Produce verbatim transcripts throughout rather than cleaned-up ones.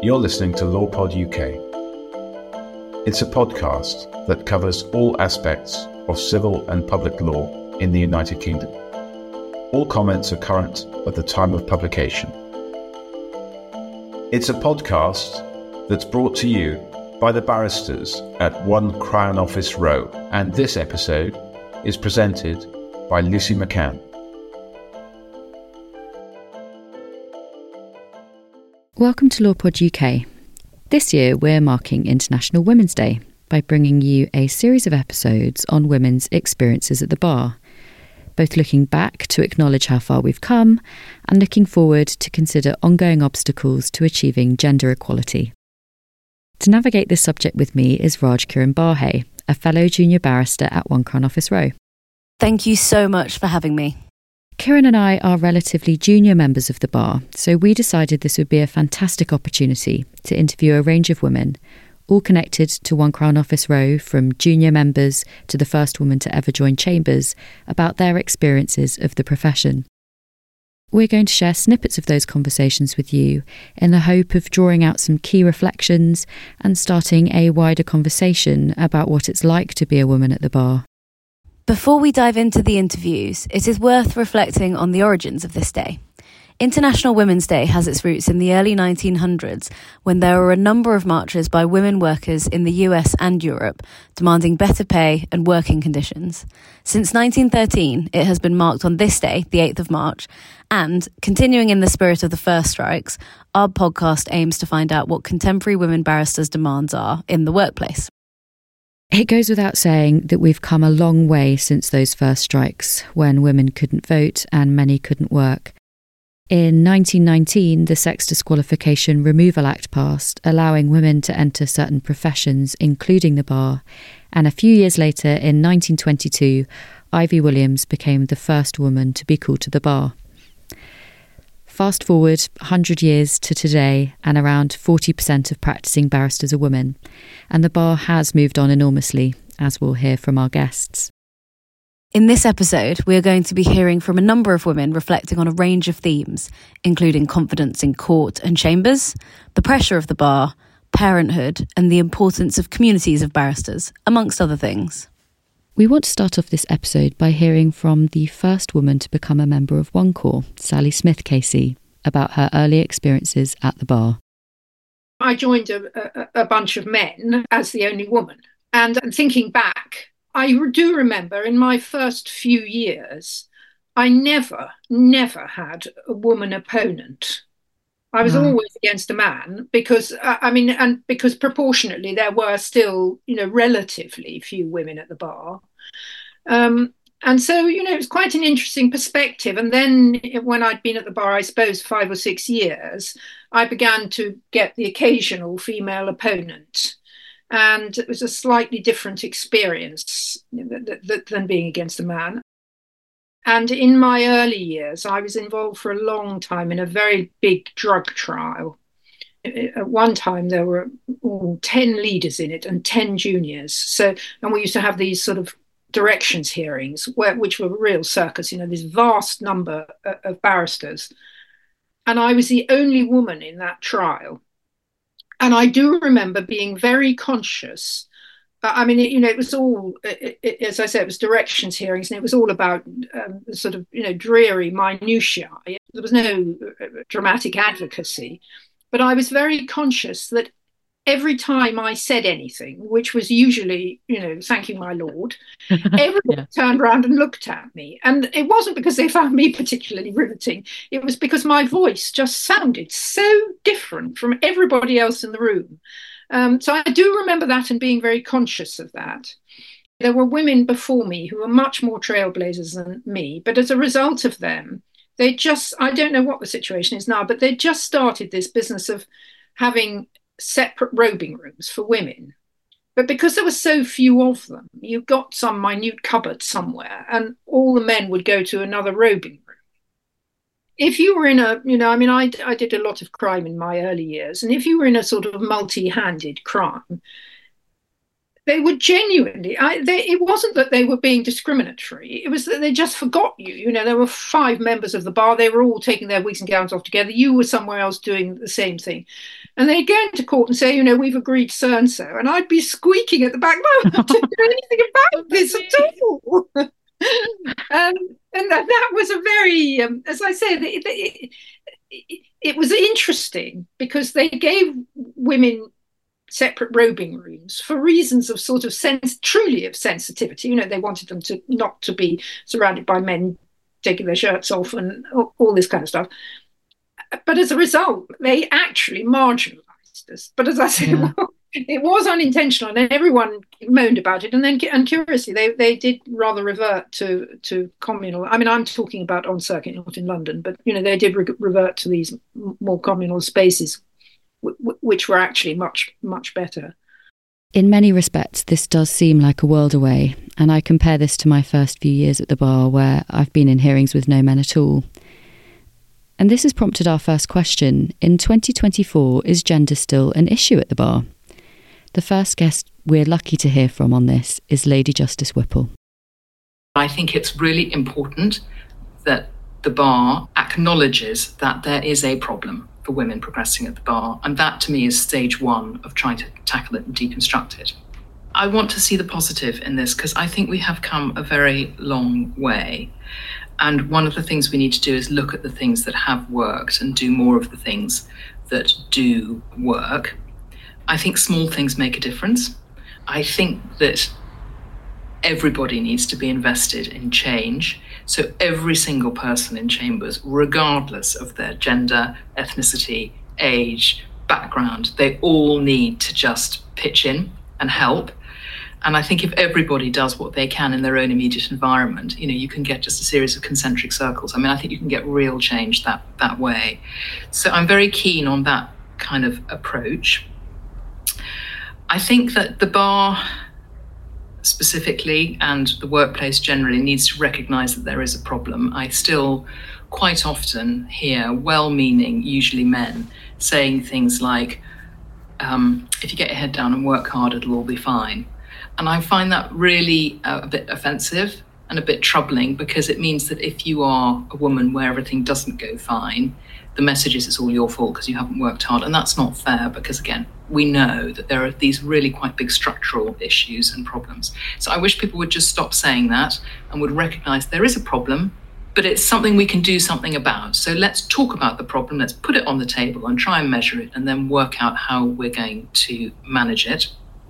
You're listening to LawPod U K. It's a podcast that covers all aspects of civil and public law in the United Kingdom. All comments are current at the time of publication. It's a podcast that's brought to you by the barristers at One Crown Office Row, and this episode is presented by Lucy McCann. Welcome to LawPod U K. This year we're marking International Women's Day by bringing you a series of episodes on women's experiences at the bar, both looking back to acknowledge how far we've come and looking forward to consider ongoing obstacles to achieving gender equality. To navigate this subject with me is Raj Kiran Barhay, a fellow junior barrister at One Crown Office Row. Thank you so much for having me. Kiran and I are relatively junior members of the bar, so we decided this would be a fantastic opportunity to interview a range of women, all connected to One Crown Office Row, from junior members to the first woman to ever join chambers, about their experiences of the profession. We're going to share snippets of those conversations with you in the hope of drawing out some key reflections and starting a wider conversation about what it's like to be a woman at the bar. Before we dive into the interviews, it is worth reflecting on the origins of this day. International Women's Day has its roots in the early nineteen hundreds, when there were a number of marches by women workers in the U S and Europe demanding better pay and working conditions. Since nineteen thirteen, it has been marked on this day, the eighth of March, and, continuing in the spirit of the first strikes, our podcast aims to find out what contemporary women barristers' demands are in the workplace. It goes without saying that we've come a long way since those first strikes, when women couldn't vote and many couldn't work. In nineteen nineteen, the Sex Disqualification Removal Act passed, allowing women to enter certain professions, including the bar, and a few years later, in nineteen twenty-two, Ivy Williams became the first woman to be called to the bar. Fast forward one hundred years to today, and around forty percent of practising barristers are women, and the bar has moved on enormously, as we'll hear from our guests. In this episode, we are going to be hearing from a number of women reflecting on a range of themes, including confidence in court and chambers, the pressure of the bar, parenthood, and the importance of communities of barristers, amongst other things. We want to start off this episode by hearing from the first woman to become a member of One Core, Sally Smith K C, about her early experiences at the bar. I joined a, a, a bunch of men as the only woman. And thinking back, I do remember in my first few years, I never, never had a woman opponent. I was Wow. always against a man because, uh, I mean, and because proportionately there were still, you know, relatively few women at the bar. Um, and so, you know, it was quite an interesting perspective. And then when I'd been at the bar, I suppose, five or six years, I began to get the occasional female opponent. And it was a slightly different experience than being against a man. And in my early years, I was involved for a long time in a very big drug trial. At one time, there were oh, ten leaders in it and ten juniors. So, and we used to have these sort of directions hearings, where, which were a real circus, you know, this vast number of barristers. And I was the only woman in that trial. And I do remember being very conscious. I mean, it, you know, it was all, it, it, as I said, it was directions hearings, and it was all about um, sort of, you know, dreary minutiae. There was no dramatic advocacy. But I was very conscious that every time I said anything, which was usually, you know, thanking my Lord, everyone yeah. turned around and looked at me. And it wasn't because they found me particularly riveting. It was because my voice just sounded so different from everybody else in the room. Um, so I do remember that and being very conscious of that. There were women before me who were much more trailblazers than me, but as a result of them, they just, I don't know what the situation is now, but they just started this business of having separate robing rooms for women. But because there were so few of them, you got some minute cupboard somewhere and all the men would go to another robing room. If you were in a, you know, I mean, I, I did a lot of crime in my early years. And if you were in a sort of multi-handed crime, they were genuinely, I, they, it wasn't that they were being discriminatory. It was that they just forgot you. You know, there were five members of the bar. They were all taking their wigs and gowns off together. You were somewhere else doing the same thing. And they'd go into court and say, you know, we've agreed so-and-so. And I'd be squeaking at the back, no, I don't know anything about this at all. um, and that, that was a very, um, as I said, it, it, it, it was interesting because they gave women separate robing rooms for reasons of sort of sense, truly of sensitivity. You know, they wanted them to not to be surrounded by men taking their shirts off and all this kind of stuff. But as a result, they actually marginalised us. But as I said, yeah. well, it was unintentional, and everyone moaned about it. And then, and curiously, they they did rather revert to to communal. I mean, I'm talking about on circuit, not in London, but you know, they did re- revert to these more communal spaces, w- which were actually much much better. In many respects, this does seem like a world away, and I compare this to my first few years at the bar, where I've been in hearings with no men at all. And this has prompted our first question. In twenty twenty-four, is gender still an issue at the bar? The first guest we're lucky to hear from on this is Lady Justice Whipple. I think it's really important that the bar acknowledges that there is a problem for women progressing at the bar. And that, to me, is stage one of trying to tackle it and deconstruct it. I want to see the positive in this because I think we have come a very long way. And one of the things we need to do is look at the things that have worked and do more of the things that do work. I think small things make a difference. I think that everybody needs to be invested in change. So every single person in Chambers, regardless of their gender, ethnicity, age, background, they all need to just pitch in and help. And I think if everybody does what they can in their own immediate environment, you know, you can get just a series of concentric circles. I mean, I think you can get real change that that way. So I'm very keen on that kind of approach. I think that the bar specifically and the workplace generally needs to recognise that there is a problem. I still quite often hear well-meaning, usually men, saying things like, um, if you get your head down and work hard, it'll all be fine. And I find that really uh, a bit offensive and a bit troubling because it means that if you are a woman where everything doesn't go fine, the message is it's all your fault because you haven't worked hard. And that's not fair because, again, we know that there are these really quite big structural issues and problems. So I wish people would just stop saying that and would recognise there is a problem, but it's something we can do something about. So let's talk about the problem, let's put it on the table and try and measure it and then work out how we're going to manage it.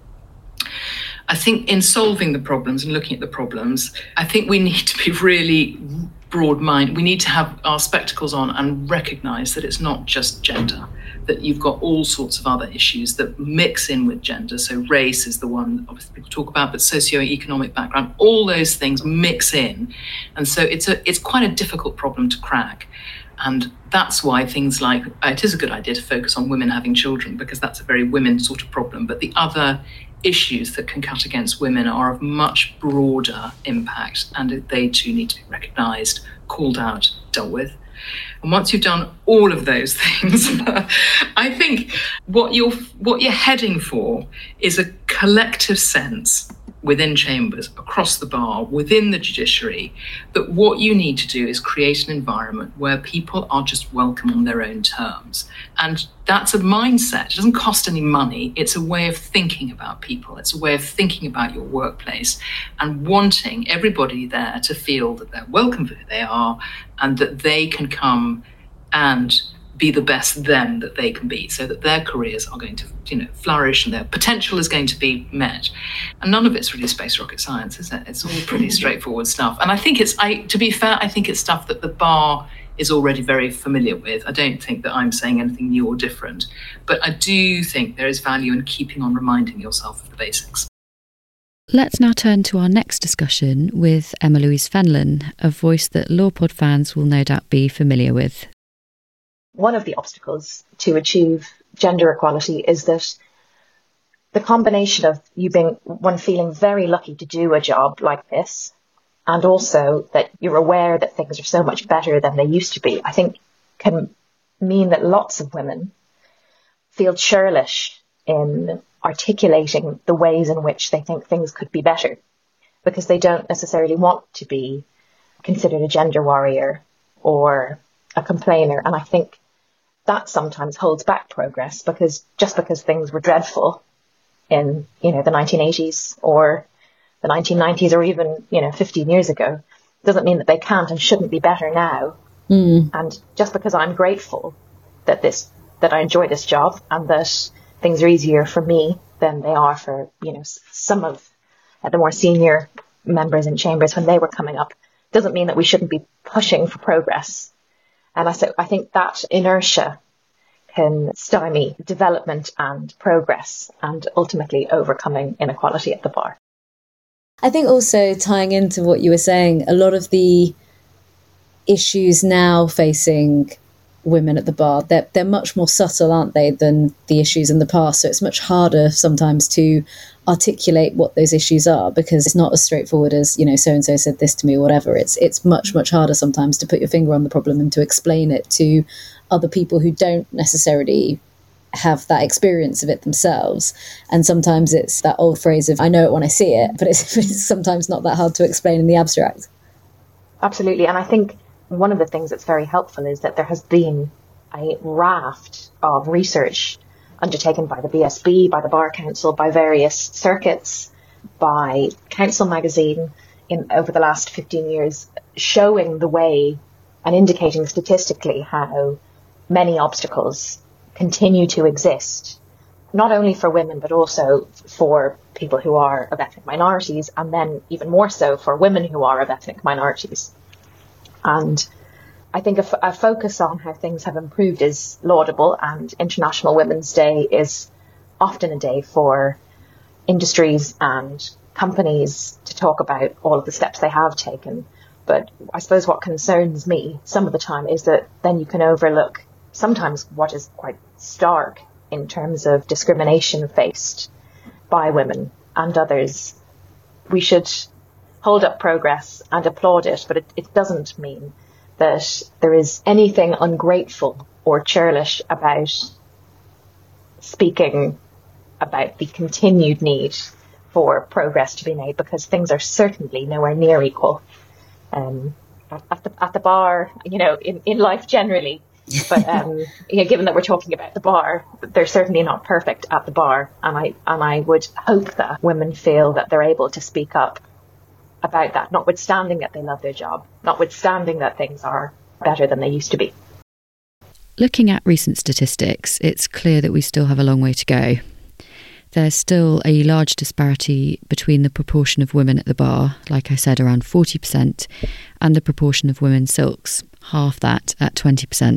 I think in solving the problems and looking at the problems, I think we need to be really broad minded. We need to have our spectacles on and recognise that it's not just gender, that you've got all sorts of other issues that mix in with gender. So race is the one obviously people talk about, but socioeconomic background, all those things mix in. And so it's a it's quite a difficult problem to crack. And that's why things like, it is a good idea to focus on women having children because that's a very women sort of problem. But the other issues that can cut against women are of much broader impact, and they too need to be recognised, called out, dealt with. And once you've done all of those things, I think what you're what you're heading for is a collective sense within Chambers, across the bar, within the judiciary, that what you need to do is create an environment where people are just welcome on their own terms. And that's a mindset. It doesn't cost any money. It's a way of thinking about people. It's a way of thinking about your workplace and wanting everybody there to feel that they're welcome for who they are and that they can come and be the best them that they can be, so that their careers are going to, you know, flourish and their potential is going to be met. And none of it's really space rocket science, is it? It's all pretty straightforward stuff. And I think it's, I, to be fair, I think it's stuff that the bar is already very familiar with. I don't think that I'm saying anything new or different, but I do think there is value in keeping on reminding yourself of the basics. Let's now turn to our next discussion with Emma Louise Fenlon, a voice that LawPod fans will no doubt be familiar with. One of the obstacles to achieve gender equality is that the combination of you being one feeling very lucky to do a job like this, and also that you're aware that things are so much better than they used to be, I think can mean that lots of women feel churlish in articulating the ways in which they think things could be better, because they don't necessarily want to be considered a gender warrior or a complainer. And I think that sometimes holds back progress, because just because things were dreadful in, you know, the nineteen eighties or the nineteen nineties or even, you know, fifteen years ago, doesn't mean that they can't and shouldn't be better now. Mm. And just because I'm grateful that this, that I enjoy this job and that things are easier for me than they are for, you know, some of the more senior members in chambers when they were coming up, doesn't mean that we shouldn't be pushing for progress. And I, so I think that inertia can stymie development and progress and ultimately overcoming inequality at the bar. I think also tying into what you were saying, a lot of the issues now facing women at the bar, they're, they're much more subtle, aren't they, than the issues in the past. So it's much harder sometimes to articulate what those issues are, because it's not as straightforward as, you know, so-and-so said this to me or whatever. It's it's much, much harder sometimes to put your finger on the problem and to explain it to other people who don't necessarily have that experience of it themselves. And sometimes it's that old phrase of, I know it when I see it, but it's, it's sometimes not that hard to explain in the abstract. Absolutely. And I think one of the things that's very helpful is that there has been a raft of research undertaken by the B S B, by the Bar Council, by various circuits, by Council magazine in over the last fifteen years, showing the way and indicating statistically how many obstacles continue to exist, not only for women, but also for people who are of ethnic minorities, and then even more so for women who are of ethnic minorities. And I think a, f- a focus on how things have improved is laudable, and International Women's Day is often a day for industries and companies to talk about all of the steps they have taken. But I suppose what concerns me some of the time is that then you can overlook sometimes what is quite stark in terms of discrimination faced by women and others. We should hold up progress and applaud it, but it, it doesn't mean that there is anything ungrateful or churlish about speaking about the continued need for progress to be made, because things are certainly nowhere near equal um, at the at the bar, you know, in, in life generally. But um, you know, given that we're talking about the bar, they're certainly not perfect at the bar, and I and I would hope that women feel that they're able to speak up about that, notwithstanding that they love their job, notwithstanding that things are better than they used to be. Looking at recent statistics, it's clear that we still have a long way to go. There's still a large disparity between the proportion of women at the bar, like I said, around forty percent, and the proportion of women silks, half that at twenty percent.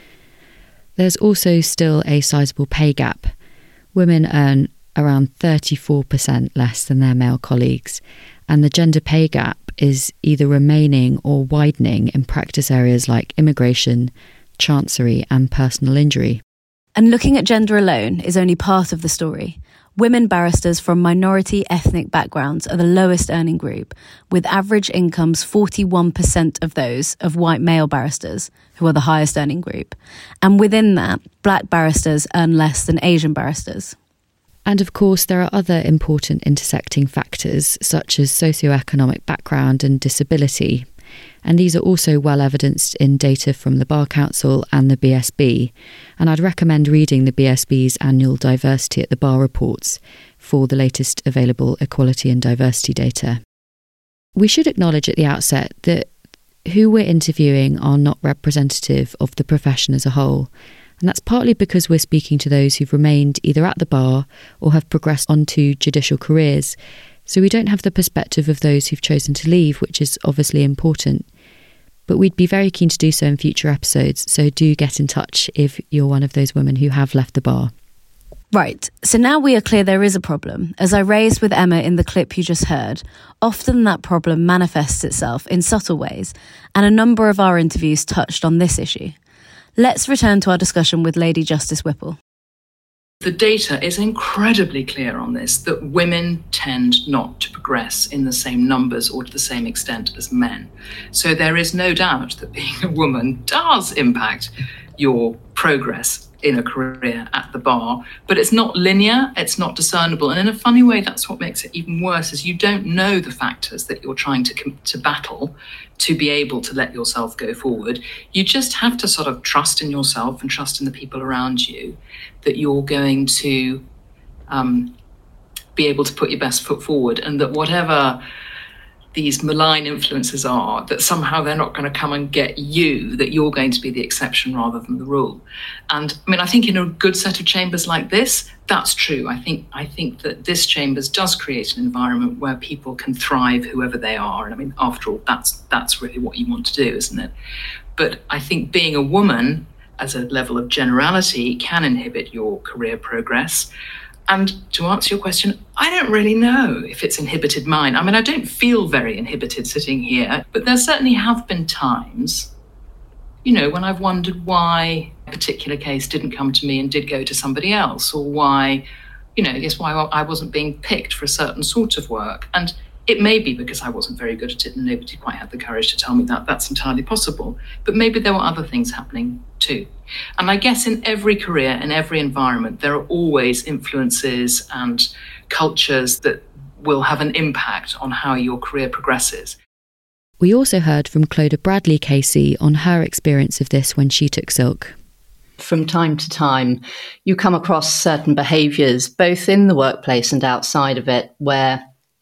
There's also still a sizable pay gap. Women earn around thirty-four percent less than their male colleagues, and the gender pay gap is either remaining or widening in practice areas like immigration, chancery and personal injury. And looking at gender alone is only part of the story. Women barristers from minority ethnic backgrounds are the lowest earning group, with average incomes forty-one percent of those of white male barristers, who are the highest earning group. And within that, black barristers earn less than Asian barristers. And of course, there are other important intersecting factors, such as socioeconomic background and disability. And these are also well evidenced in data from the Bar Council and the B S B. And I'd recommend reading the B S B's annual Diversity at the Bar reports for the latest available equality and diversity data. We should acknowledge at the outset that who we're interviewing are not representative of the profession as a whole. And that's partly because we're speaking to those who've remained either at the bar or have progressed onto judicial careers. So we don't have the perspective of those who've chosen to leave, which is obviously important. But we'd be very keen to do so in future episodes, so do get in touch if you're one of those women who have left the bar. Right, so now we are clear there is a problem. As I raised with Emma in the clip you just heard, often that problem manifests itself in subtle ways, and a number of our interviews touched on this issue. Let's return to our discussion with Lady Justice Whipple. The data is incredibly clear on this, that women tend not to progress in the same numbers or to the same extent as men. So there is no doubt that being a woman does impact your progress in a career at the bar, but it's not linear, it's not discernible. And in a funny way, that's what makes it even worse, is you don't know the factors that you're trying to to battle to be able to let yourself go forward. You just have to sort of trust in yourself and trust in the people around you that you're going to um, be able to put your best foot forward, and that whatever these malign influences are, that somehow they're not going to come and get you, that you're going to be the exception rather than the rule. And I mean, I think in a good set of chambers like this, that's true. I think I think that this chambers does create an environment where people can thrive, whoever they are. And I mean, after all, that's that's really what you want to do, isn't it? But I think being a woman, as a level of generality, can inhibit your career progress. And to answer your question, I don't really know if it's inhibited mine. I mean, I don't feel very inhibited sitting here, but there certainly have been times, you know, when I've wondered why a particular case didn't come to me and did go to somebody else, or why, you know, I guess why I wasn't being picked for a certain sort of work. And it may be because I wasn't very good at it and nobody quite had the courage to tell me that. That's entirely possible. But maybe there were other things happening too. And I guess in every career, in every environment, there are always influences and cultures that will have an impact on how your career progresses. We also heard from Clodagh Bradley K C on her experience of this when she took Silk. From time to time, you come across certain behaviours, both in the workplace and outside of it, where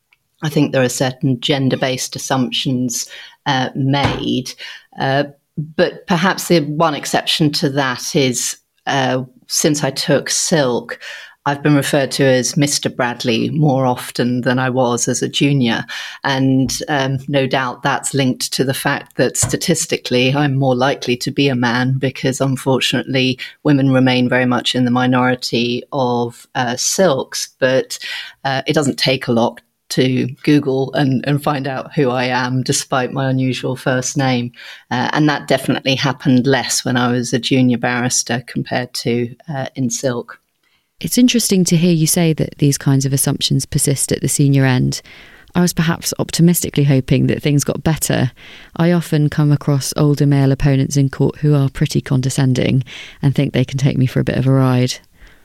I think there are certain gender-based assumptions uh, made. Uh, but perhaps the one exception to that is uh, since I took Silk, I've been referred to as Mister Bradley more often than I was as a junior. And um, no doubt that's linked to the fact that statistically I'm more likely to be a man, because unfortunately women remain very much in the minority of uh, Silks. But uh, it doesn't take a lot to Google and, and find out who I am, despite my unusual first name. Uh, and that definitely happened less when I was a junior barrister compared to uh, in Silk. It's interesting to hear you say that these kinds of assumptions persist at the senior end. I was perhaps optimistically hoping that things got better. I often come across older male opponents in court who are pretty condescending and think they can take me for a bit of a ride.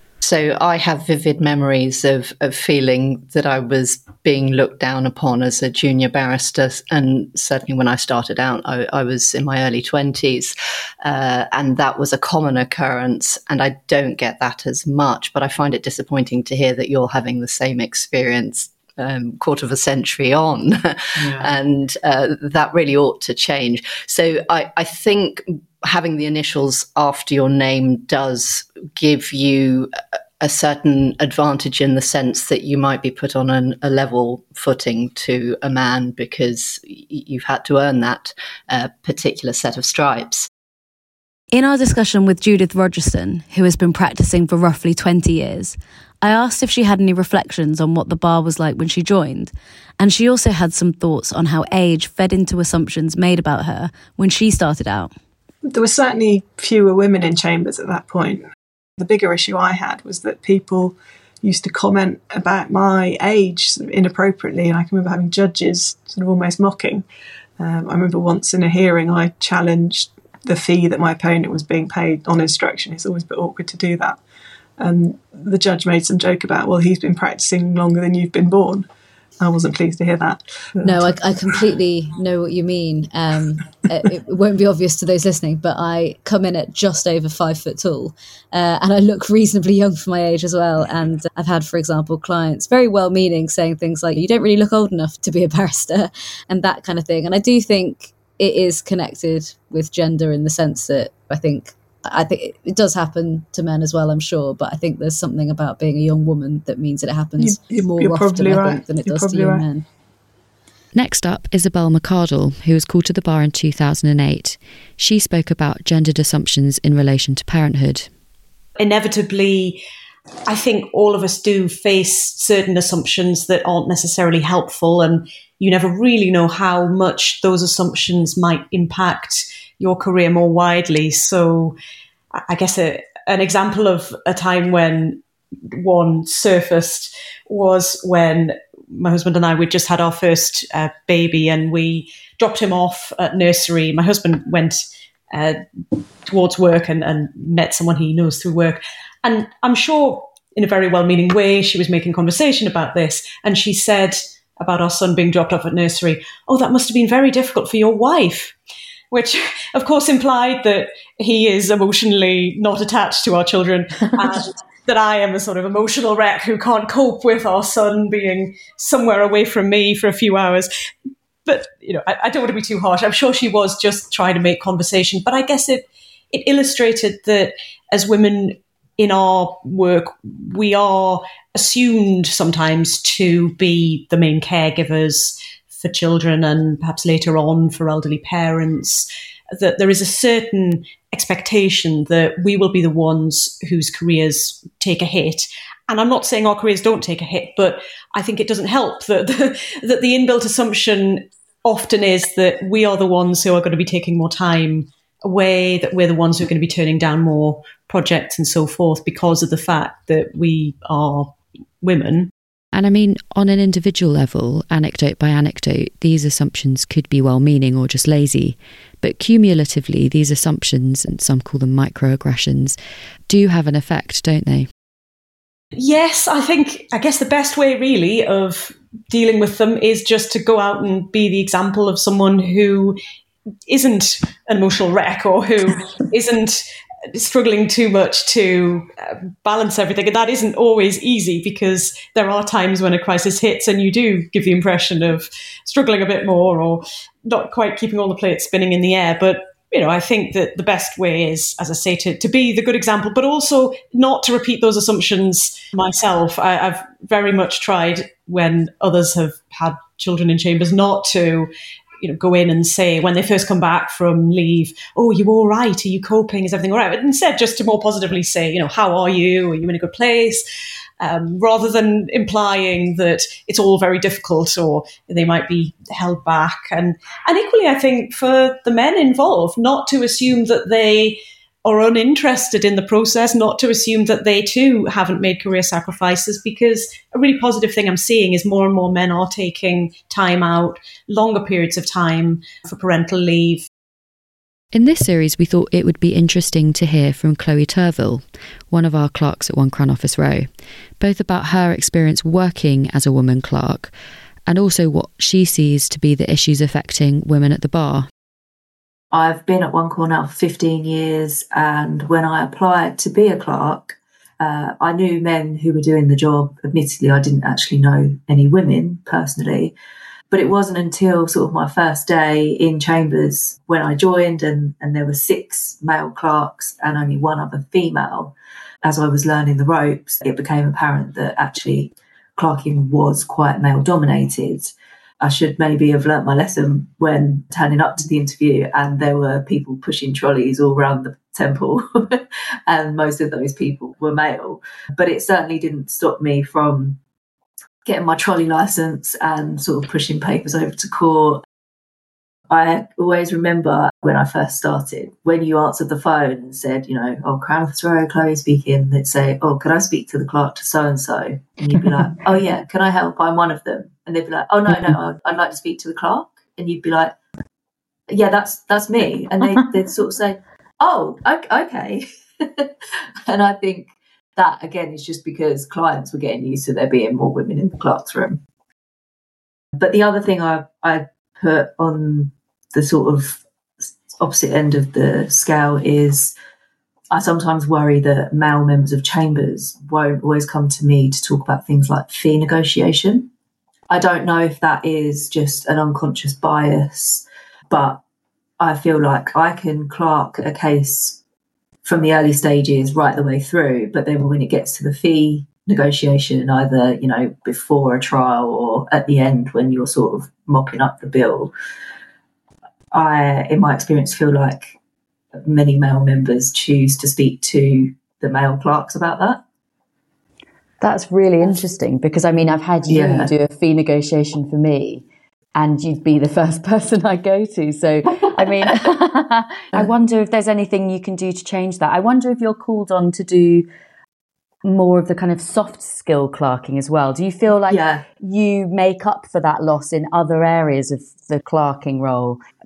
So I have vivid memories of, of feeling that I was being looked down upon as a junior barrister. And certainly when I started out, I, I was in my early twenties. Uh, and that was a common occurrence. And I don't get that as much. But I find it disappointing to hear that you're having the same experience Um, quarter of a century on. Yeah. And uh, that really ought to change. So I, I think having the initials after your name does give you a, a certain advantage in the sense that you might be put on an, a level footing to a man because y- you've had to earn that uh, particular set of stripes. In our discussion with Judith Rogerson, who has been practicing for roughly twenty years, I asked if she had any reflections on what the bar was like when she joined, and she also had some thoughts on how age fed into assumptions made about her when she started out. There were certainly fewer women in chambers at that point. The bigger issue I had was that people used to comment about my age sort of inappropriately, and I can remember having judges sort of almost mocking. Um, I remember once in a hearing I challenged the fee that my opponent was being paid on instruction. It's always a bit awkward to do that. And the judge made some joke about, well, he's been practicing longer than you've been born. I wasn't pleased to hear that. No, I, I completely know what you mean. Um, it, it won't be obvious to those listening, but I come in at just over five foot tall, uh, and I look reasonably young for my age as well. And I've had, for example, clients very well-meaning saying things like, you don't really look old enough to be a barrister, and that kind of thing. And I do think it is connected with gender in the sense that I think I think it does happen to men as well, I'm sure, but I think there's something about being a young woman that means it happens you, more you're often, I right. think, than it you're does to young right. men. Next up, Isabel McArdle, who was called to the bar in two thousand eight. She spoke about gendered assumptions in relation to parenthood. Inevitably, I think all of us do face certain assumptions that aren't necessarily helpful, and you never really know how much those assumptions might impact your career more widely. So I guess a, an example of a time when one surfaced was when my husband and I, we'd just had our first uh, baby, and we dropped him off at nursery. My husband went uh, towards work and, and met someone he knows through work. And I'm sure in a very well-meaning way, she was making conversation about this. And she said about our son being dropped off at nursery, "Oh, that must have been very difficult for your wife," which of course implied that he is emotionally not attached to our children and that I am a sort of emotional wreck who can't cope with our son being somewhere away from me for a few hours. But, you know, I, I don't want to be too harsh. I'm sure she was just trying to make conversation. But I guess it, it illustrated that as women in our work, we are assumed sometimes to be the main caregivers for children and perhaps later on for elderly parents, that there is a certain expectation that we will be the ones whose careers take a hit. And I'm not saying our careers don't take a hit, but I think it doesn't help that the, that the inbuilt assumption often is that we are the ones who are going to be taking more time away, that we're the ones who are going to be turning down more projects and so forth because of the fact that we are women. And I mean, on an individual level, anecdote by anecdote, these assumptions could be well-meaning or just lazy. But cumulatively, these assumptions, and some call them microaggressions, do have an effect, don't they? Yes, I think, I guess the best way really of dealing with them is just to go out and be the example of someone who isn't an emotional wreck or who isn't struggling too much to uh, balance everything. And that isn't always easy because there are times when a crisis hits and you do give the impression of struggling a bit more or not quite keeping all the plates spinning in the air. But, you know, I think that the best way is, as I say, to, to be the good example, but also not to repeat those assumptions myself. I, I've very much tried when others have had children in chambers not to you know, go in and say when they first come back from leave, "Oh, are you all right? Are you coping? Is everything all right?" But instead, just to more positively say, you know, "How are you? Are you in a good place?" Um, rather than implying that it's all very difficult or they might be held back. And, and equally, I think for the men involved, not to assume that they are uninterested in the process, not to assume that they too haven't made career sacrifices, because a really positive thing I'm seeing is more and more men are taking time out, longer periods of time for parental leave. In this series, we thought it would be interesting to hear from Chloe Turville, one of our clerks at One Crown Office Row, both about her experience working as a woman clerk and also what she sees to be the issues affecting women at the bar. I've been at One Call now for fifteen years, and when I applied to be a clerk, uh, I knew men who were doing the job. Admittedly, I didn't actually know any women personally, but it wasn't until sort of my first day in chambers when I joined and, and there were six male clerks and only one other female. As I was learning the ropes, it became apparent that actually clerking was quite male dominated. I should maybe have learnt my lesson when turning up to the interview and there were people pushing trolleys all around the temple and most of those people were male. But it certainly didn't stop me from getting my trolley licence and sort of pushing papers over to court. I always remember when I first started, when you answered the phone and said, you know, "Oh, Crown Office Row, Chloe speaking," they'd say, "Oh, could I speak to the clerk to so-and-so?" And you'd be like, "Oh, yeah, can I help? I'm one of them." And they'd be like, "Oh, no, no, I'd like to speak to the clerk." And you'd be like, "Yeah, that's that's me." And they, they'd sort of say, "Oh, okay." And I think that, again, is just because clients were getting used to there being more women in the clerk's room. But the other thing I, I put on the sort of opposite end of the scale is I sometimes worry that male members of chambers won't always come to me to talk about things like fee negotiation. I don't know if that is just an unconscious bias, but I feel like I can clerk a case from the early stages right the way through, but then when it gets to the fee negotiation, either, you know, before a trial or at the end when you're sort of mopping up the bill, I, in my experience, feel like many male members choose to speak to the male clerks about that. That's really interesting because, I mean, I've had you yeah. do a fee negotiation for me and you'd be the first person I go to. So, I mean, I wonder if there's anything you can do to change that. I wonder if you're called on to do more of the kind of soft skill clerking as well. Do you feel like yeah. you make up for that loss in other areas of the clerking role?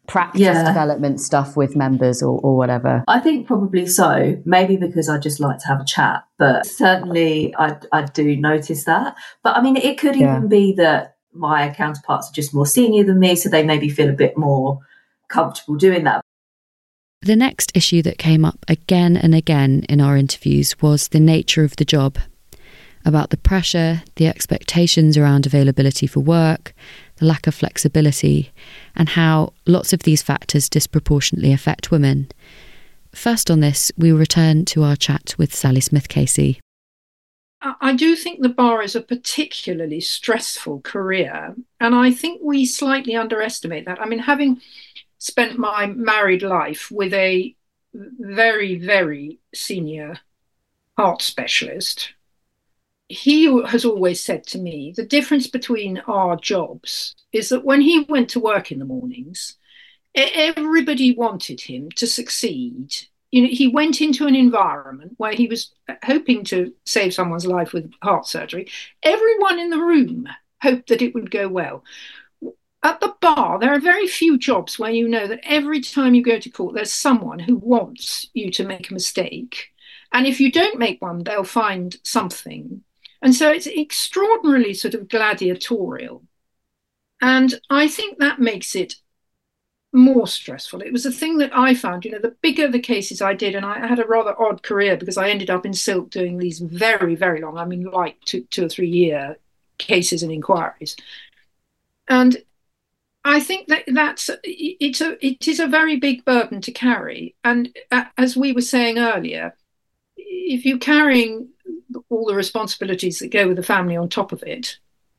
practice yeah. development stuff with members or, or whatever? I think probably so. Maybe because I just like to have a chat, but certainly I, I do notice that. But I mean, it could even yeah. be that my counterparts are just more senior than me, so they maybe feel a bit more comfortable doing that. The next issue that came up again and again in our interviews was the nature of the job, about the pressure, the expectations around availability for work, the lack of flexibility, and how lots of these factors disproportionately affect women. First on this, we return to our chat with Sally Smith-Casey. I do think the bar is a particularly stressful career, and I think we slightly underestimate that. I mean, having spent my married life with a very, very senior heart specialist, he has always said to me, the difference between our jobs is that when he went to work in the mornings, everybody wanted him to succeed. You know, he went into an environment where he was hoping to save someone's life with heart surgery. Everyone in the room hoped that it would go well. At the bar, there are very few jobs where you know that every time you go to court, there's someone who wants you to make a mistake. And if you don't make one, they'll find something. And so it's extraordinarily sort of gladiatorial. And I think that makes it more stressful. It was a thing that I found, you know, the bigger the cases I did, and I had a rather odd career because I ended up in Silk doing these very, very long, I mean, like two, two or three year cases and inquiries. And I think that that's it's a it is a very big burden to carry. And as we were saying earlier, if you're carrying all the responsibilities that go with the family on top of it,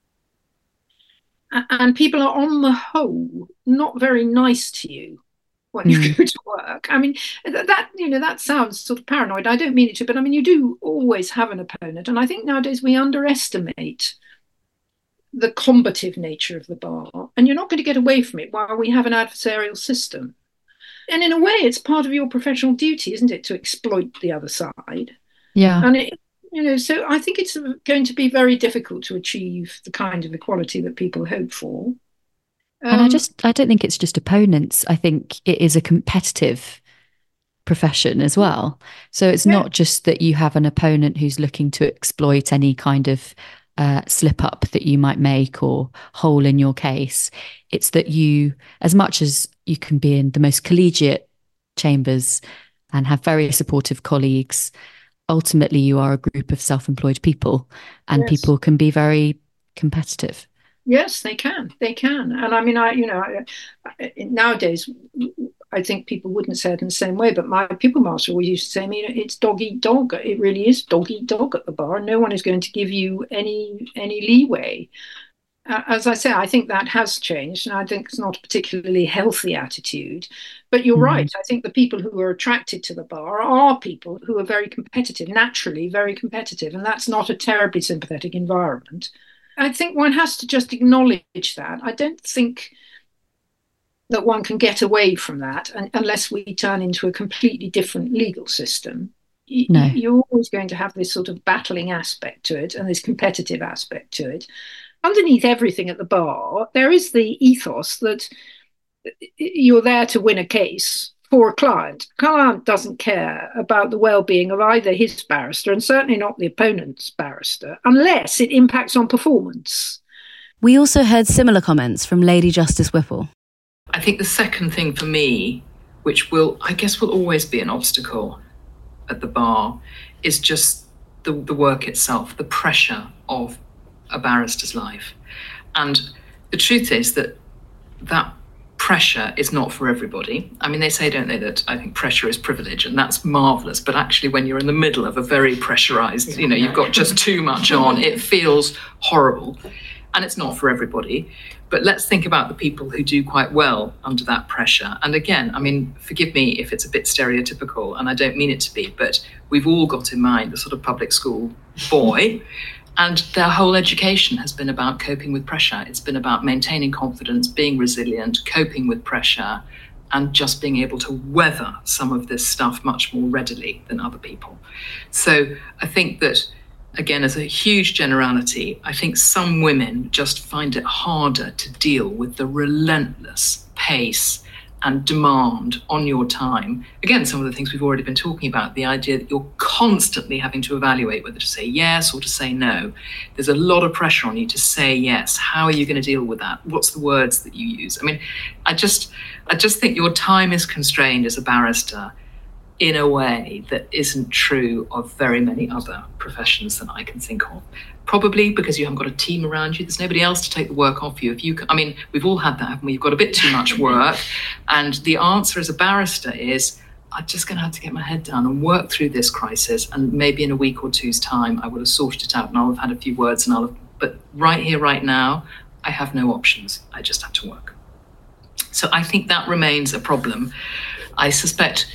and people are on the whole not very nice to you when you mm. go to work. I mean, that, you know, that sounds sort of paranoid. I don't mean it to, but I mean, you do always have an opponent. And I think nowadays we underestimate the combative nature of the bar, and you're not going to get away from it while we have an adversarial system. And in a way, it's part of your professional duty, isn't it, to exploit the other side? Yeah. And it, you know, so I think it's going to be very difficult to achieve the kind of equality that people hope for. Um, and I just, I don't think it's just opponents. I think it is a competitive profession as well. So it's yeah. not just that you have an opponent who's looking to exploit any kind of uh, slip up that you might make or hole in your case. It's that you, as much as you can be in the most collegiate chambers and have very supportive colleagues, ultimately you are a group of self-employed people, and yes. people can be very competitive. Yes, they can. They can. And I mean, I, you know, I, I, nowadays, I think people wouldn't say it in the same way, but my pupil master always used to say, I mean, it's dog eat dog. It really is dog eat dog at the bar. No one is going to give you any any leeway. Uh, as I say, I think that has changed, and I think it's not a particularly healthy attitude. But you're mm. right. I think the people who are attracted to the bar are people who are very competitive, naturally very competitive, and that's not a terribly sympathetic environment. I think one has to just acknowledge that. I don't think that one can get away from that unless we turn into a completely different legal system. No. You're always going to have this sort of battling aspect to it and this competitive aspect to it. Underneath everything at the bar, there is the ethos that you're there to win a case for a client. A client doesn't care about the well-being of either his barrister and certainly not the opponent's barrister unless it impacts on performance. We also heard similar comments from Lady Justice Whipple. I think the second thing for me, which will, I guess, will always be an obstacle at the bar, is just the, the work itself, the pressure of a barrister's life. And the truth is that that pressure is not for everybody. I mean, they say, don't they, that I think pressure is privilege, and that's marvellous. But actually, when you're in the middle of a very pressurised, you know, you've got just too much on, it feels horrible. And it's not for everybody. But let's think about the people who do quite well under that pressure. And again, I mean, forgive me if it's a bit stereotypical, and I don't mean it to be, but we've all got in mind the sort of public school boy. And their whole education has been about coping with pressure. It's been about maintaining confidence, being resilient, coping with pressure, and just being able to weather some of this stuff much more readily than other people. So I think that, again, as a huge generality, I think some women just find it harder to deal with the relentless pace and demand on your time. Again, some of the things we've already been talking about, the idea that you're constantly having to evaluate whether to say yes or to say no. There's a lot of pressure on you to say yes. How are you going to deal with that? What's the words that you use? I mean, I just, I just think your time is constrained as a barrister in a way that isn't true of very many other professions that I can think of. Probably because you haven't got a team around you. There's nobody else to take the work off you. If you, I mean, we've all had that, haven't we? You've got a bit too much work. And the answer as a barrister is, I'm just going to have to get my head down and work through this crisis. And maybe in a week or two's time, I will have sorted it out and I'll have had a few words and I'll have, but right here, right now, I have no options. I just have to work. So I think that remains a problem. I suspect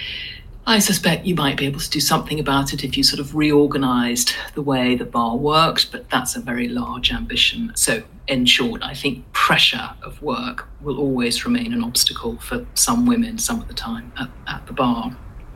I suspect you might be able to do something about it if you sort of reorganised the way the bar worked, but that's a very large ambition. So in short, I think pressure of work will always remain an obstacle for some women some of the time at, at the bar.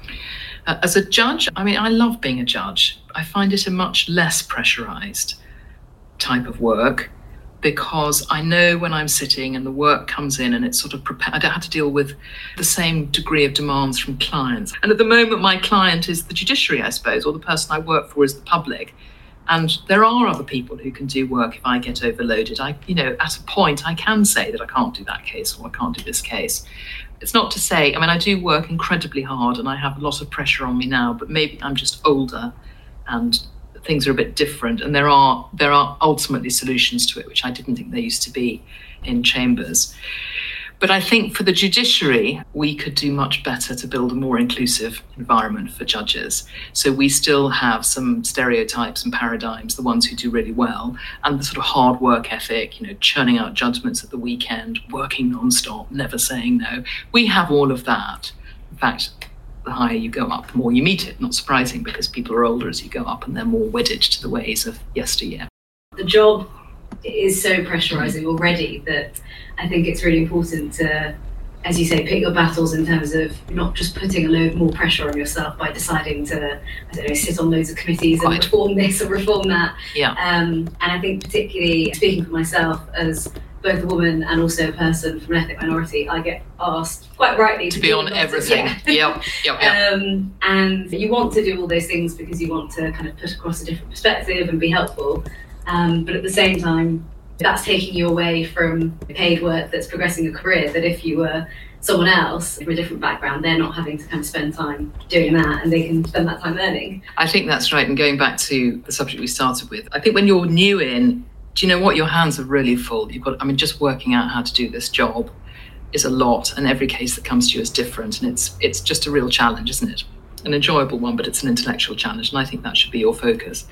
Uh, as a judge, I mean, I love being a judge. I find it a much less pressurised type of work, because I know when I'm sitting and the work comes in and it's sort of prepared, I don't have to deal with the same degree of demands from clients. And at the moment, my client is the judiciary, I suppose, or the person I work for is the public. And there are other people who can do work if I get overloaded. I, you know, at a point, I can say that I can't do that case or I can't do this case. It's not to say, I mean, I do work incredibly hard and I have a lot of pressure on me now, but maybe I'm just older and things are a bit different, and there are there are ultimately solutions to it, which I didn't think there used to be in chambers. But I think for the judiciary, we could do much better to build a more inclusive environment for judges. So we still have some stereotypes and paradigms, the ones who do really well, and the sort of hard work ethic, you know, churning out judgments at the weekend, working non-stop, never saying no. We have all of that. In fact, the higher you go up, the more you meet it. Not surprising, because people are older as you go up and they're more wedded to the ways of yesteryear. The job is so pressurising already that I think it's really important to, as you say, pick your battles in terms of not just putting a load more pressure on yourself by deciding to, I don't know, sit on loads of committees and Quite. reform this or reform that. Yeah. Um, and I think particularly, speaking for myself as both a woman and also a person from an ethnic minority, I get asked quite rightly to, to be on everything. Yeah. Yep, yep, yep. Um, and you want to do all those things because you want to kind of put across a different perspective and be helpful. Um, but at the same time, that's taking you away from paid work that's progressing your career, that if you were someone else from a different background, they're not having to kind of spend time doing that and they can spend that time earning. I think that's right. And going back to the subject we started with, I think when you're new in, do you know what? Your hands are really full. You've got, I mean, just working out how to do this job is a lot, and every case that comes to you is different, and it's it's just a real challenge, isn't it? An enjoyable one, but it's an intellectual challenge, and I think that should be your focus.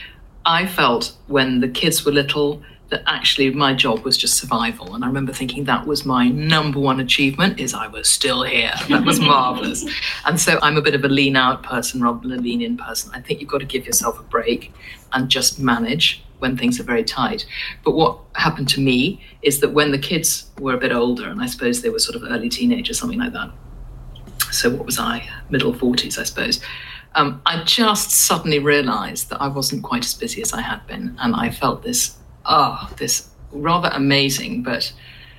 I felt when the kids were little that actually my job was just survival, and I remember thinking that was my number one achievement, is I was still here. That was marvellous. And so I'm a bit of a lean out person rather than a lean in person. I think you've got to give yourself a break and just manage when things are very tight. But what happened to me is that when the kids were a bit older, and I suppose they were sort of early teenagers, something like that. So what was I? Middle forties, I suppose. Um, I just suddenly realised that I wasn't quite as busy as I had been. And I felt this, ah, oh, this rather amazing but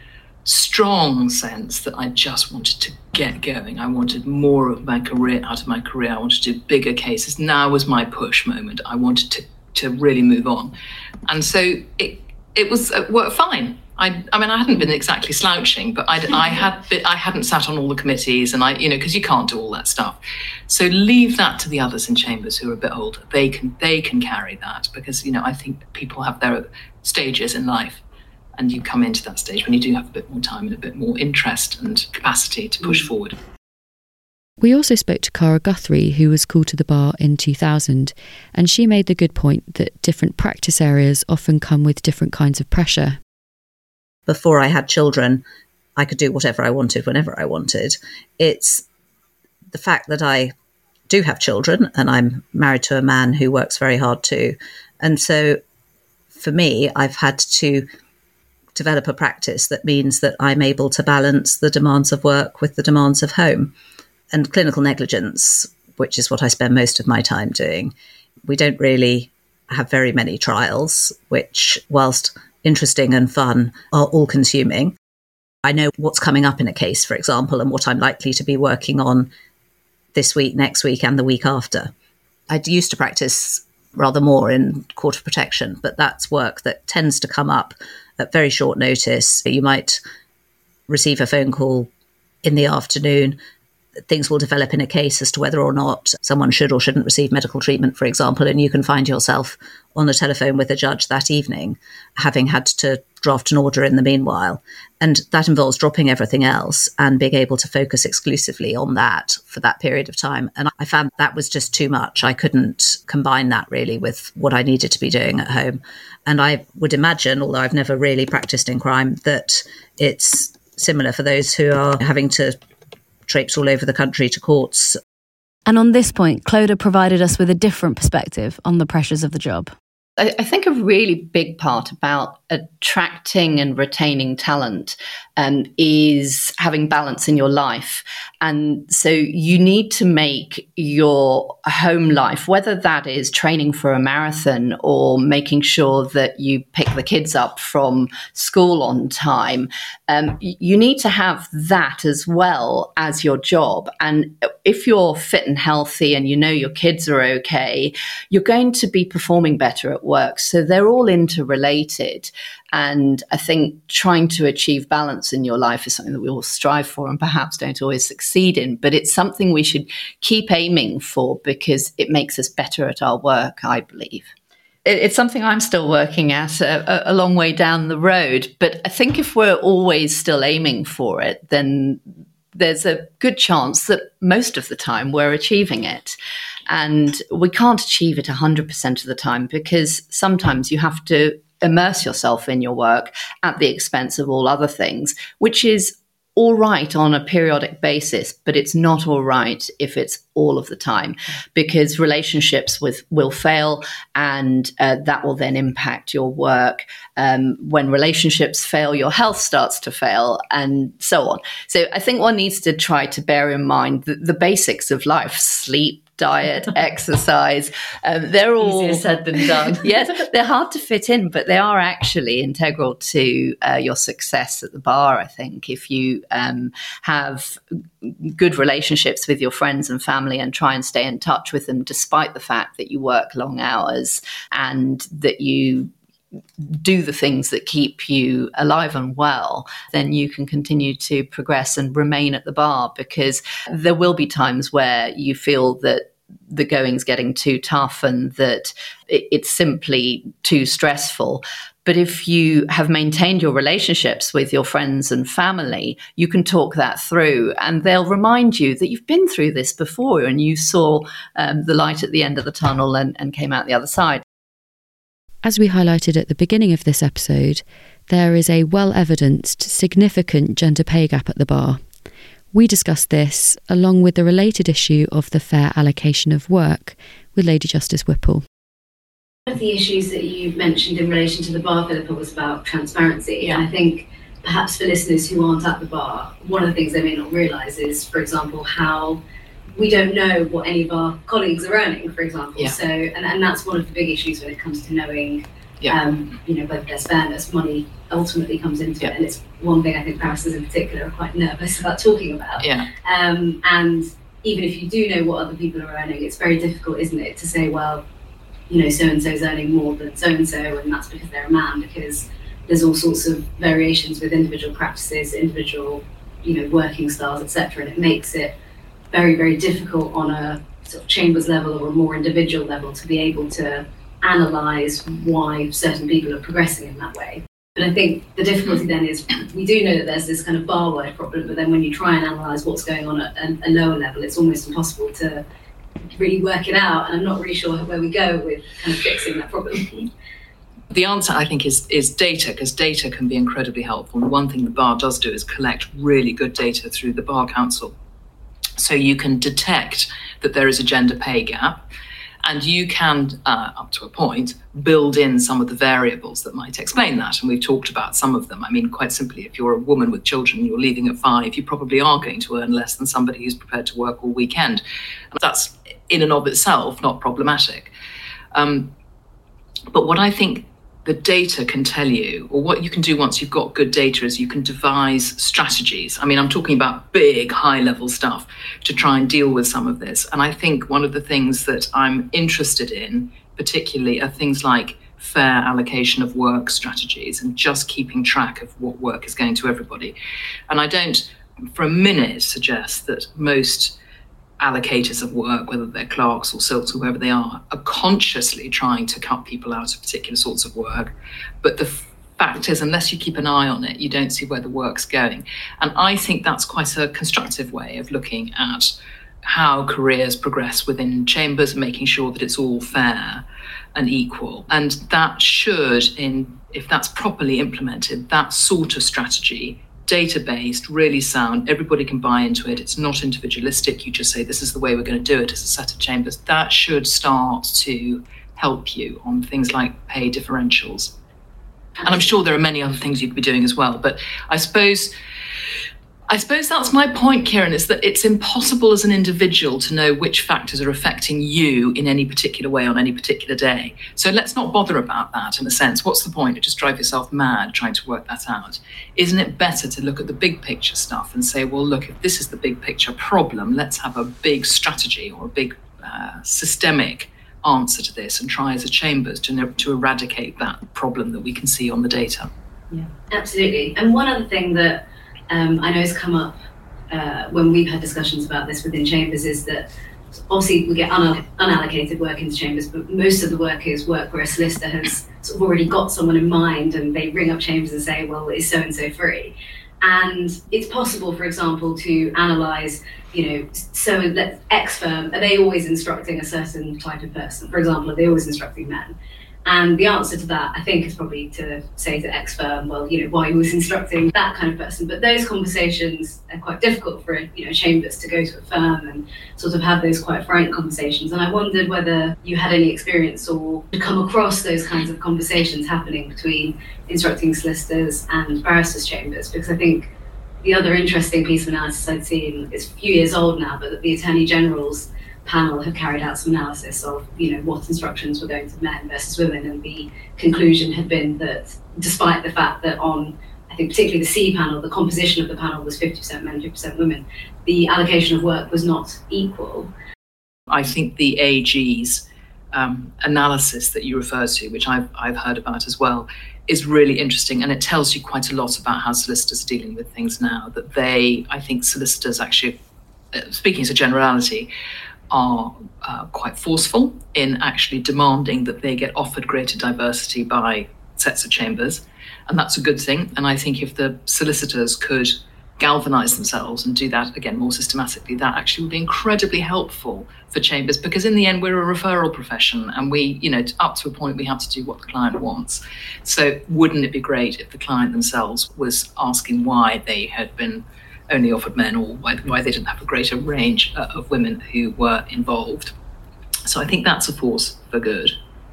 strong sense that I just wanted to get going. I wanted more of my career out of my career. I wanted to do bigger cases. Now was my push moment. I wanted to to really move on. And so it it was uh, worked fine. I I mean, I hadn't been exactly slouching, but I'd, I had been, I hadn't sat on all the committees, and I, you know, because you can't do all that stuff. So leave that to the others in chambers who are a bit older. They can they can carry that, because, you know, I think people have their stages in life, and you come into that stage when you do have a bit more time and a bit more interest and capacity to push mm. forward. We also spoke to Cara Guthrie, who was called to the bar in two thousand, and she made the good point that different practice areas often come with different kinds of pressure. Before I had children, I could do whatever I wanted whenever I wanted. It's the fact that I do have children, and I'm married to a man who works very hard too. And so for me, I've had to develop a practice that means that I'm able to balance the demands of work with the demands of home. And clinical negligence, which is what I spend most of my time doing, we don't really have very many trials, which, whilst interesting and fun, are all-consuming. I know what's coming up in a case, for example, and what I'm likely to be working on this week, next week, and the week after. I used to practice rather more in court of protection, but that's work that tends to come up at very short notice. You might receive a phone call in the afternoon. Things will develop in a case as to whether or not someone should or shouldn't receive medical treatment, for example, and you can find yourself on the telephone with a judge that evening, having had to draft an order in the meanwhile. And that involves dropping everything else and being able to focus exclusively on that for that period of time. And I found that was just too much. I couldn't combine that really with what I needed to be doing at home. And I would imagine, although I've never really practiced in crime, that it's similar for those who are having to traipse all over the country to courts. And on this point, Clodagh provided us with a different perspective on the pressures of the job. I, I think a really big part about attracting and retaining talent um, is having balance in your life. And so you need to make your home life, whether that is training for a marathon or making sure that you pick the kids up from school on time, um, you need to have that as well as your job. And if you're fit and healthy and you know your kids are okay, you're going to be performing better at work. So they're all interrelated. And I think trying to achieve balance in your life is something that we all strive for and perhaps don't always succeed in. But it's something we should keep aiming for because it makes us better at our work, I believe. It's something I'm still working at a, a long way down the road. But I think if we're always still aiming for it, then there's a good chance that most of the time we're achieving it. And we can't achieve it one hundred percent of the time because sometimes you have to immerse yourself in your work at the expense of all other things, which is all right on a periodic basis, but it's not all right if it's all of the time, because relationships with will fail, and uh, that will then impact your work. Um, when relationships fail, your health starts to fail, and so on. So I think one needs to try to bear in mind the, the basics of life: sleep, diet, exercise. Um, they're all easier said than done. Yes, they're hard to fit in, but they are actually integral to uh, your success at the bar. I think if you um, have good relationships with your friends and family and try and stay in touch with them, despite the fact that you work long hours and that you do the things that keep you alive and well, then you can continue to progress and remain at the bar, because there will be times where you feel that the going's getting too tough and that it's simply too stressful. But if you have maintained your relationships with your friends and family, you can talk that through, and they'll remind you that you've been through this before and you saw um, the light at the end of the tunnel and, and came out the other side. As we highlighted at the beginning of this episode, there is a well-evidenced, significant gender pay gap at the bar. We discussed this, along with the related issue of the fair allocation of work, with Lady Justice Whipple. One of the issues that you mentioned in relation to the bar, Philippa, was about transparency. Yeah. And I think perhaps for listeners who aren't at the bar, one of the things they may not realise is, for example, how we don't know what any of our colleagues are earning, for example. Yeah. So, and, and that's one of the big issues when it comes to knowing, yeah. um, you know, whether there's fairness. Money ultimately comes into yeah. it, and it's one thing I think barristers in particular are quite nervous about talking about. Yeah. Um, and even if you do know what other people are earning, it's very difficult, isn't it, to say, well, you know, so-and-so's earning more than so-and-so, and that's because they're a man, because there's all sorts of variations with individual practices, individual, you know, working styles, et cetera, and it makes it very, very difficult on a sort of chambers level or a more individual level to be able to analyse why certain people are progressing in that way. But I think the difficulty then is we do know that there's this kind of bar-wide problem, but then when you try and analyse what's going on at a, a lower level, it's almost impossible to really work it out, and I'm not really sure where we go with kind of fixing that problem. The answer, I think, is is data, because data can be incredibly helpful. And one thing the bar does do is collect really good data through the Bar Council. So you can detect that there is a gender pay gap, and you can, uh, up to a point, build in some of the variables that might explain that. And we've talked about some of them. I mean, quite simply, if you're a woman with children and you're leaving at five, you probably are going to earn less than somebody who's prepared to work all weekend. And that's, in and of itself, not problematic. Um, but what I think the data can tell you, or what you can do once you've got good data is you can devise strategies. I mean, I'm talking about big, high-level stuff to try and deal with some of this. And I think one of the things that I'm interested in, particularly, are things like fair allocation of work strategies and just keeping track of what work is going to everybody. And I don't, for a minute, suggest that most allocators of work, whether they're clerks or silks or whoever they are, are consciously trying to cut people out of particular sorts of work. But the fact is, unless you keep an eye on it, you don't see where the work's going. And I think that's quite a constructive way of looking at how careers progress within chambers and making sure that it's all fair and equal. And that should, in if that's properly implemented, that sort of strategy, data-based, really sound, everybody can buy into it, it's not individualistic, you just say this is the way we're going to do it as a set of chambers, that should start to help you on things like pay differentials. And I'm sure there are many other things you could be doing as well, but I suppose I suppose that's my point, Kieran, is that it's impossible as an individual to know which factors are affecting you in any particular way on any particular day. So let's not bother about that in a sense. What's the point? You just drive yourself mad trying to work that out. Isn't it better to look at the big picture stuff and say, well, look, if this is the big picture problem, let's have a big strategy or a big uh, systemic answer to this and try as a chambers to, to eradicate that problem that we can see on the data. Yeah, absolutely. And one other thing that Um, I know has come up uh, when we've had discussions about this within chambers is that obviously we get un- unallocated work into chambers, but most of the work is work where a solicitor has sort of already got someone in mind and they ring up chambers and say, well, is so-and-so free? And it's possible, for example, to analyse, you know, so that X firm, are they always instructing a certain type of person? For example, are they always instructing men? And the answer to that, I think, is probably to say to X firm, well, you know, why are you always instructing that kind of person? But those conversations are quite difficult for, you know, chambers to go to a firm and sort of have those quite frank conversations. And I wondered whether you had any experience or come across those kinds of conversations happening between instructing solicitors and barristers' chambers, because I think the other interesting piece of analysis I'd seen, it's a few years old now, but the Attorney General's panel have carried out some analysis of, you know, what instructions were going to men versus women, and the conclusion had been that despite the fact that on, I think particularly the C panel, the composition of the panel was fifty percent men, fifty percent women, the allocation of work was not equal. I think the A G's um, analysis that you refer to, which I've, I've heard about as well, is really interesting, and it tells you quite a lot about how solicitors are dealing with things now, that they, I think solicitors actually, uh, speaking as a generality, are uh, quite forceful in actually demanding that they get offered greater diversity by sets of chambers. And that's a good thing. And I think if the solicitors could galvanise themselves and do that, again, more systematically, that actually would be incredibly helpful for chambers, because in the end, we're a referral profession and we, you know, up to a point, we have to do what the client wants. So wouldn't it be great if the client themselves was asking why they had been only offered men, or why, why they didn't have a greater range uh, of women who were involved. So I think that's a force for good.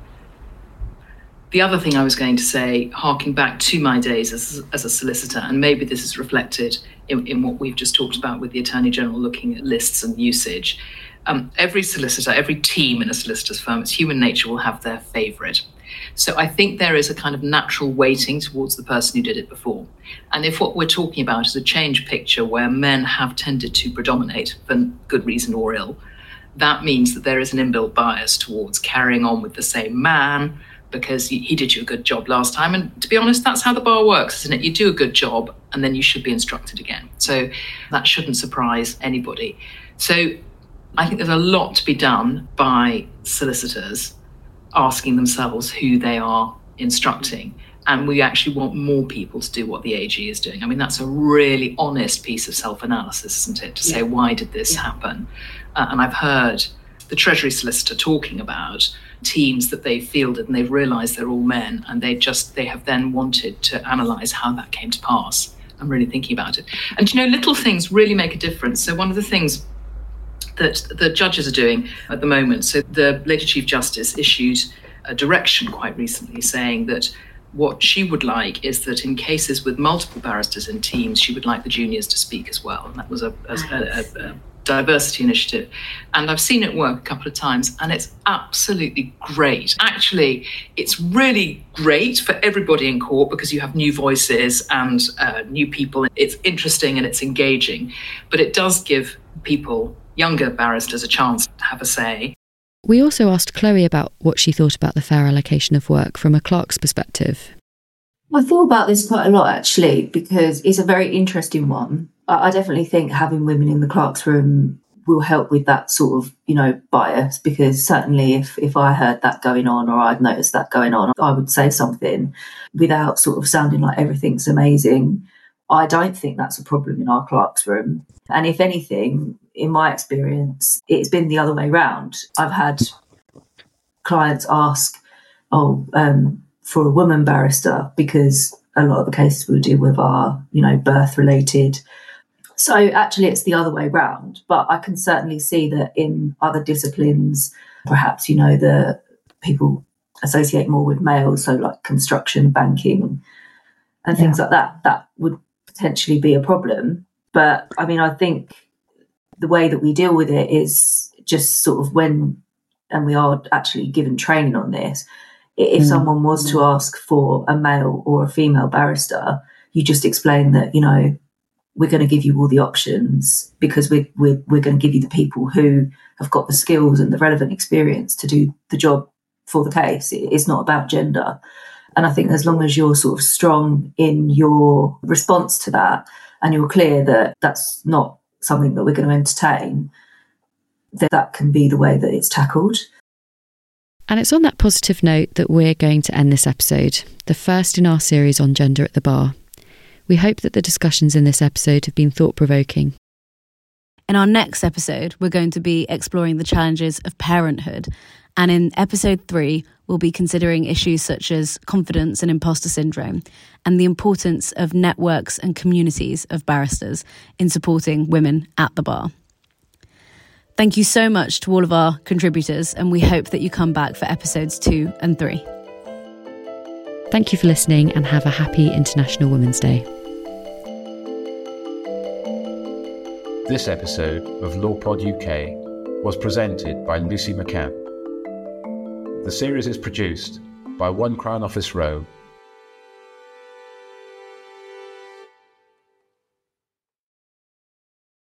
The other thing I was going to say, harking back to my days as, as a solicitor, and maybe this is reflected in, in what we've just talked about with the Attorney General looking at lists and usage, um, every solicitor, every team in a solicitor's firm, it's human nature, will have their favourite. So I think there is a kind of natural weighting towards the person who did it before. And if what we're talking about is a change picture where men have tended to predominate for good reason or ill, that means that there is an inbuilt bias towards carrying on with the same man because he, he did you a good job last time. And to be honest, that's how the bar works, isn't it? You do a good job and then you should be instructed again. So that shouldn't surprise anybody. So I think there's a lot to be done by solicitors asking themselves who they are instructing. And we actually want more people to do what the A G is doing. I mean, that's a really honest piece of self-analysis, isn't it? To say, yeah. why did this yeah. happen? Uh, and I've heard the Treasury solicitor talking about teams that they've fielded and they've realised they're all men, and they just, they have then wanted to analyse how that came to pass. I'm really thinking about it. And, you know, little things really make a difference. So one of the things that the judges are doing at the moment, so the Lady Chief Justice issued a direction quite recently saying that what she would like is that in cases with multiple barristers in teams, she would like the juniors to speak as well. And that was a, a, a, a diversity initiative, and I've seen it work a couple of times, and it's absolutely great. Actually, it's really great for everybody in court because you have new voices and uh, new people. It's interesting and it's engaging, but it does give people, younger barristers, a chance to have a say. We also asked Chloe about what she thought about the fair allocation of work from a clerk's perspective. I thought about this quite a lot, actually, because it's a very interesting one. I definitely think having women in the clerk's room will help with that sort of, you know, bias, because certainly if, if I heard that going on or I'd noticed that going on, I would say something without sort of sounding like everything's amazing. I don't think that's a problem in our clerk's room. And if anything, in my experience, it's been the other way round. I've had clients ask, oh, um, for a woman barrister, because a lot of the cases we deal with are, you know, birth related. So actually it's the other way round, but I can certainly see that in other disciplines, perhaps, you know, the people associate more with males, so like construction, banking and things yeah. like that, that would potentially be a problem. But I mean, I think the way that we deal with it is just sort of when, and we are actually given training on this, if mm. someone was to ask for a male or a female barrister, you just explain that, you know, we're going to give you all the options because we're, we're, we're going to give you the people who have got the skills and the relevant experience to do the job for the case. It's not about gender. And I think as long as you're sort of strong in your response to that and you're clear that that's not something that we're going to entertain, then that can be the way that it's tackled. And it's on that positive note that we're going to end this episode, the first in our series on gender at the bar. We hope that the discussions in this episode have been thought-provoking. In our next episode, we're going to be exploring the challenges of parenthood. And in episode three, we'll be considering issues such as confidence and imposter syndrome and the importance of networks and communities of barristers in supporting women at the bar. Thank you so much to all of our contributors, and we hope that you come back for episodes two and three. Thank you for listening and have a happy International Women's Day. This episode of LawPod U K was presented by Lucy McCann. The series is produced by One Crown Office Row